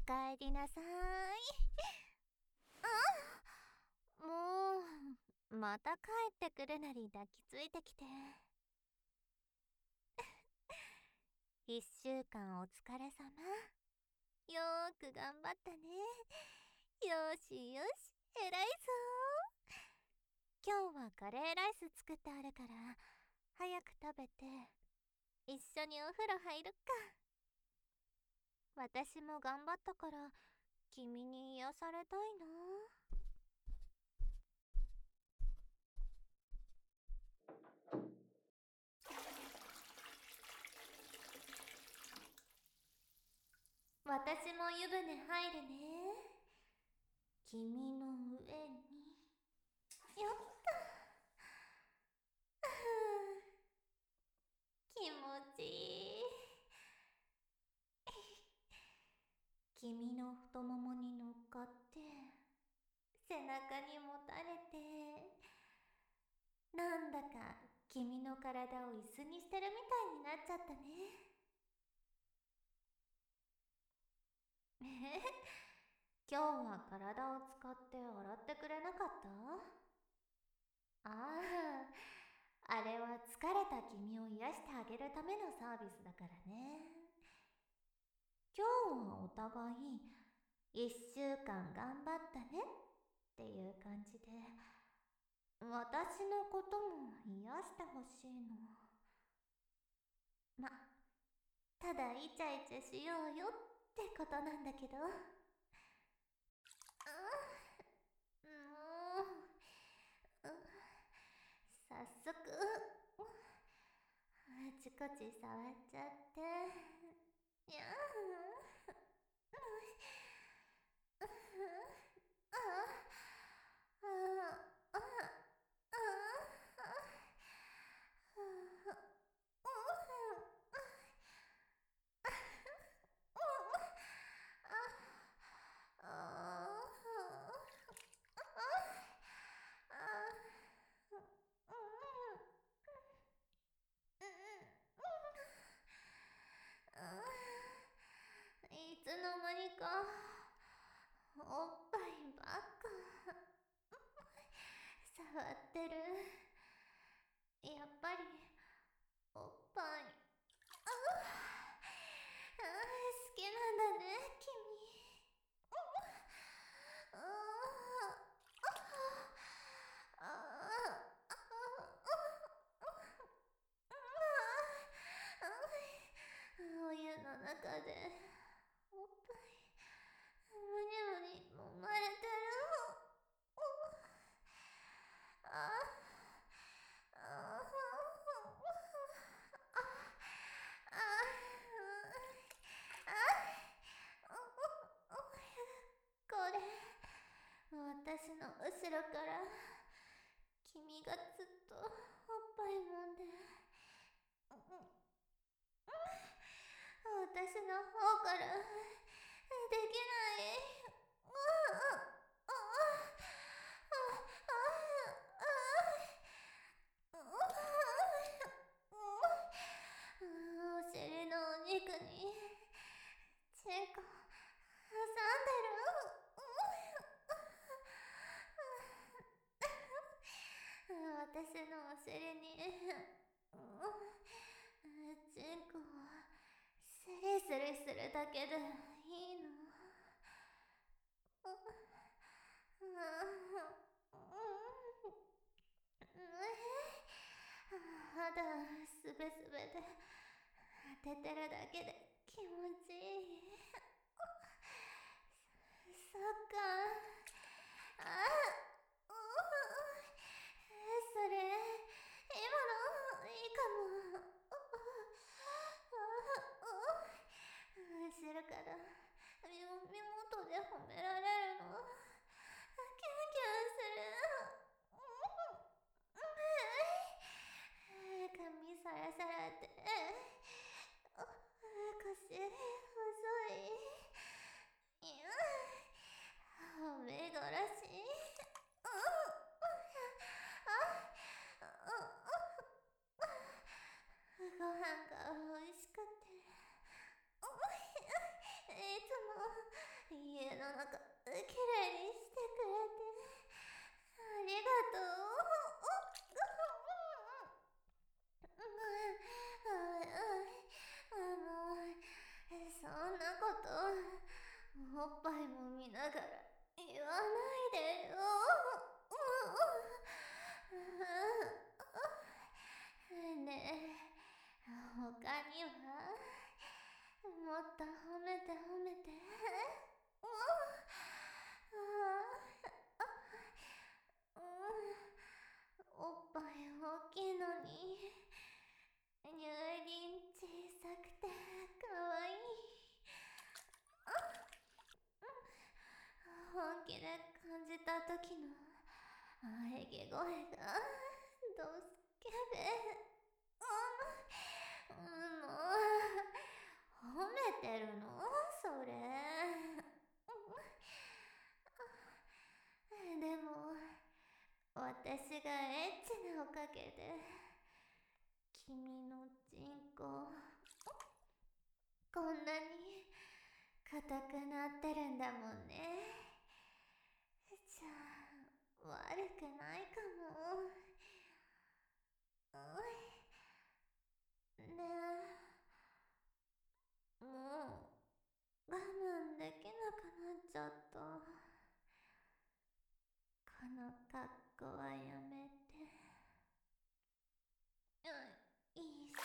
かえりなさーい。もうまた帰ってくるなり抱きついてきて。1週間お疲れ様。よーく頑張ったね。よしよし、偉いぞ。今日はカレーライス作ってあるから早く食べて一緒にお風呂入るか。私も頑張ったから君に癒されたいな。私も湯船入るね。君の上によっと。気持ちいい。君の太ももに乗っかって背中にもたれて、なんだか君の体を椅子にしてるみたいになっちゃったね。今日は体を使って洗ってくれなかった？ああ、あれは疲れた君を癒してあげるためのサービスだからね。今日はお互い1週間頑張ったねっていう感じで私のことも癒してほしいの。ただイチャイチャしようよってことなんだけど。早速あちこち触っちゃって。にゃいつの間にかおっぱいばっか触ってる。やっぱりおっぱい好きなんだね君。お湯の中でおっぱいむにむに揉まれてる。これ私の後ろから君がずっとおっぱい揉んで、私の方からできない。お尻のお肉にチンコ挟んでる。私のお尻にチンコをスリスリするだけでいいの？肌すべすべで当ててるだけで気持ちいい。そっか。それ今のいいかも。後ろから身元で褒められるのキュンキュンする。髪サラサラで腰細い。目殺し。ご飯が美味しくていつも家の中きれいにしてくれてありがとう。そんなことおっぱいも見ながら言わないでよ。ねえ、他にはもっと褒めて褒めて。おっぱい大きいのに乳輪小さくてかわいい。本気で感じた時の喘ぎ声がドスケベ。もう褒めてるのそれ。でも私がエッチなおかげで君のチンコこんなに硬くなってるんだもんね。じゃあ悪くないかも。ねえ、もう我慢できなくなっちゃった。この格好はやめて。一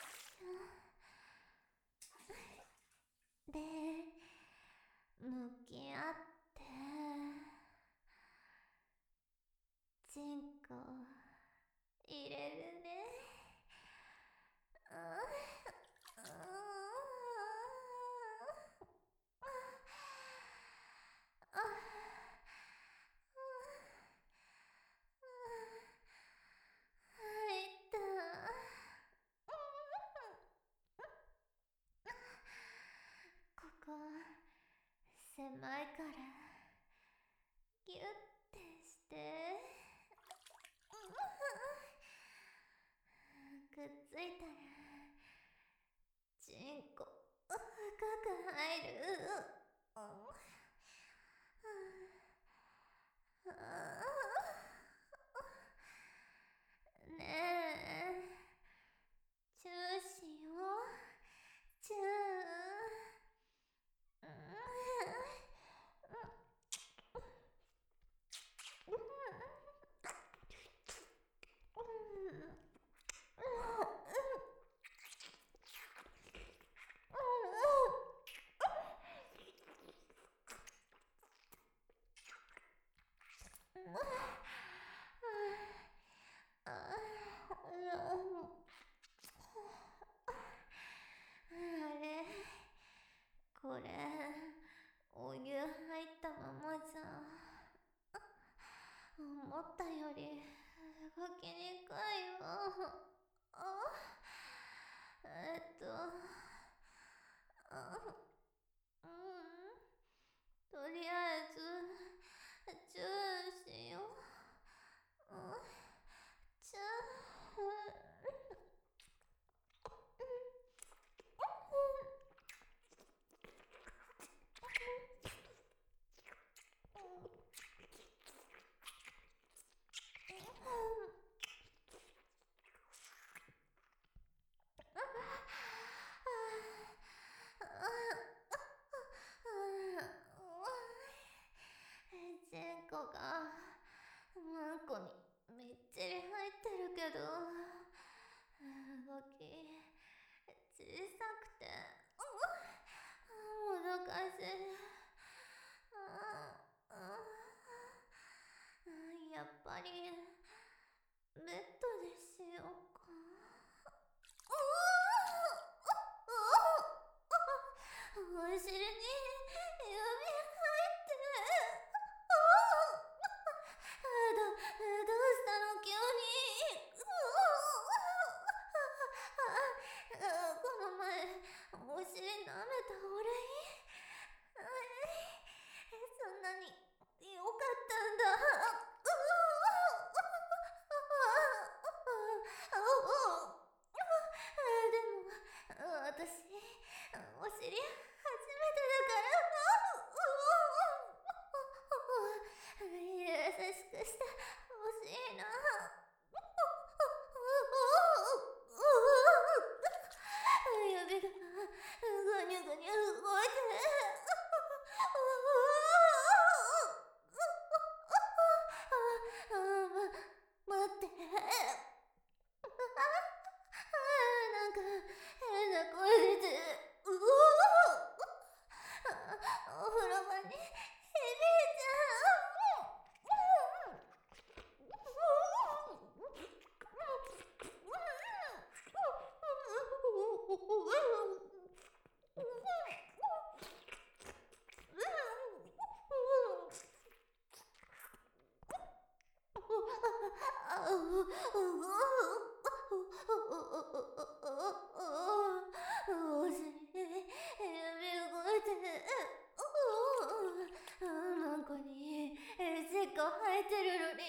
緒で向き合ってチンコ入れるね。入った。ここ狭いからギュッてしてくっついたらチンコ深く入る。ねえ、チューしよう。チュー。あれ、これお湯入ったままじゃ思ったより動きにくいわ。とりあえずチューしよう。チュー。チンコがマンコにみっちり入ってるけど動き小さくてもどかしい。やっぱりベッドでしようか。お尻に指入ってどうしたの急に。この前お尻舐めたお礼。そんなによかったんだ。でも私お尻初めてだから。 なんかにせっか生えてるのに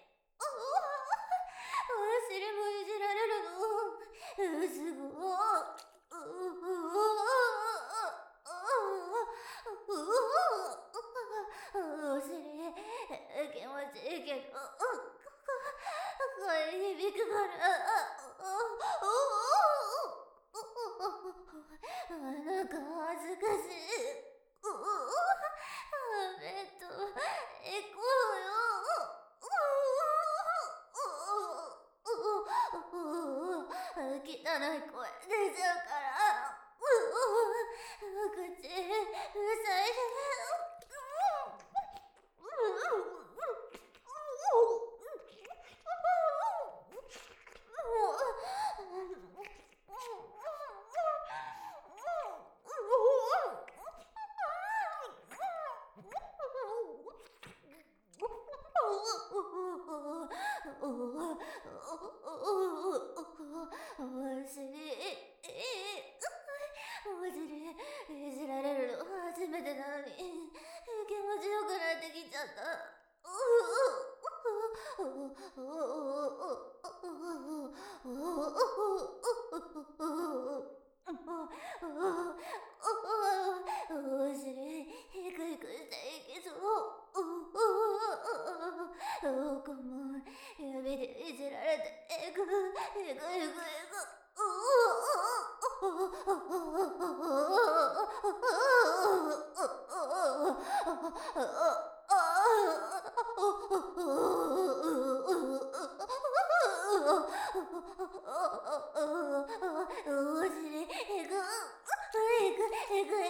お尻もいじられるのすごいお尻気持ちいいけど声響くからなんか恥ずかしいベッド行こうよ汚い声出ちゃうから口うるさいお尻いじられるの初めてなのに気持ちよくなってきちゃった。お尻ヒクヒクしていきそう。こも指でいじられていくいくいくいくお尻いくいくいくいく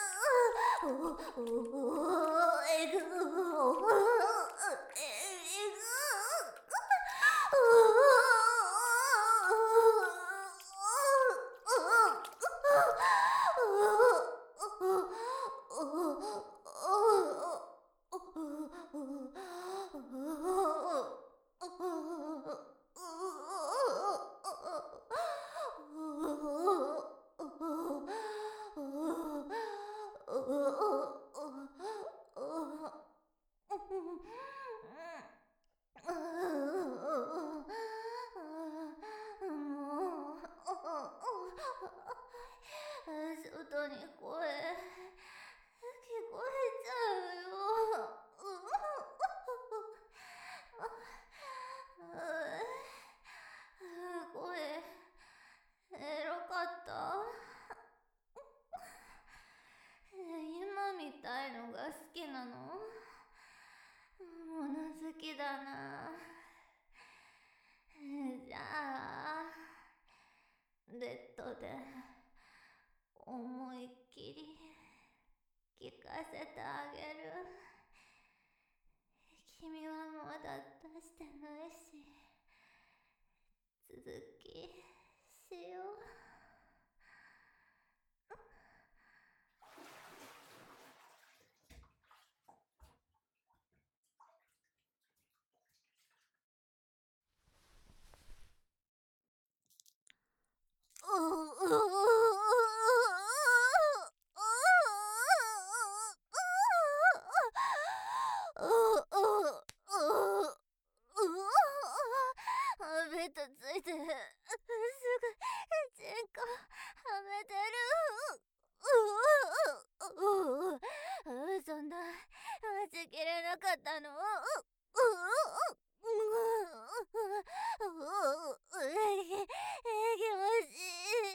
外に声聞こえちゃうよ。声エロかった。今みたいのが好きなの？物好きだな。じゃあベッドで思いっきり聞かせてあげる。君はまだ出してないし、続きしよう。ベッドついてすぐチンコはめてる。そんな待ちきれなかったの？気持ちい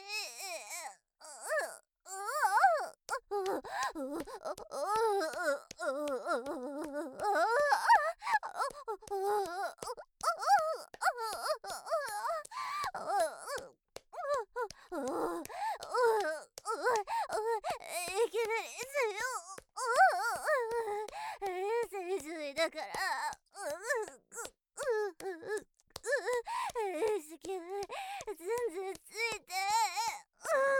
いきなり先週だから意識全然ついて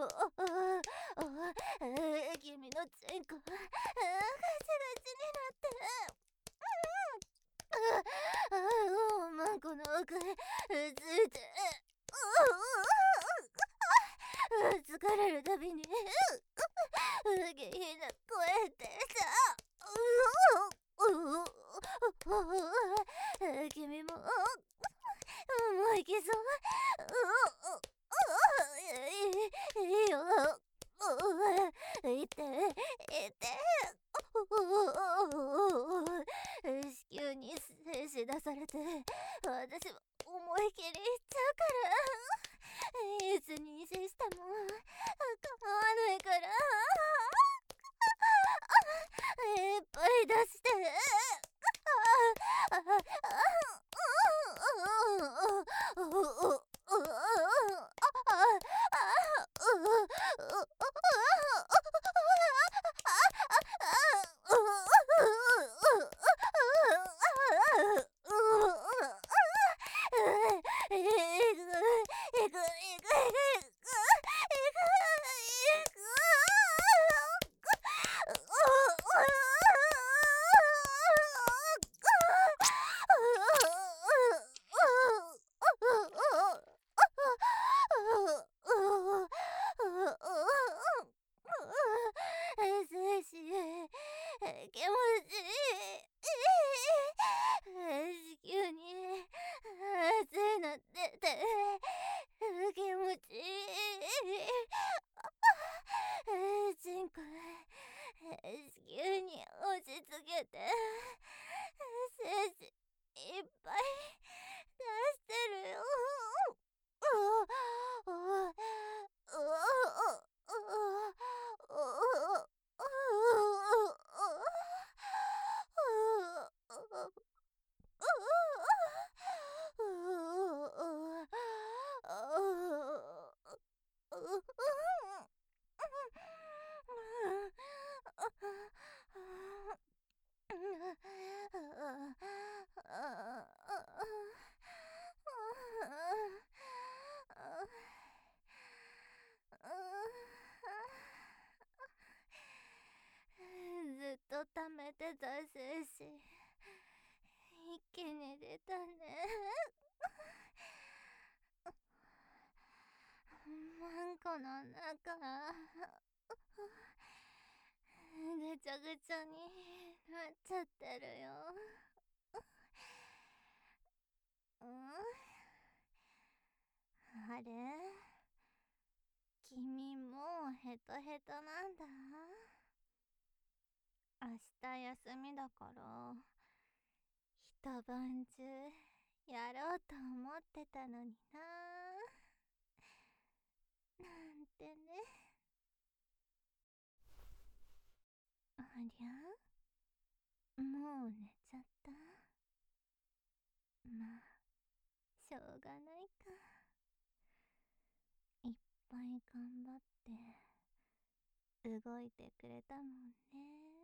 君のチンコガチガチになってマンコの奥へついて疲れるたびに下品な声でさ君ももういけそういいよいて子宮に精子出されて私は思い切りいっちゃうからいつ妊娠しても構わないからいっぱい出して気持ちいい子宮に熱いの出て気持ちいいチンコ子宮に押し付けて精子いっぱい出してるよずっと溜めてた精子一気に出たねマンコの中ぐちゃぐちゃになっちゃってるよあれ君もうヘトヘトなんだ明日休みだから一晩中やろうと思ってたのにななんてねありゃもう寝ちゃったまあしょうがないかいっぱい頑張って動いてくれたもんね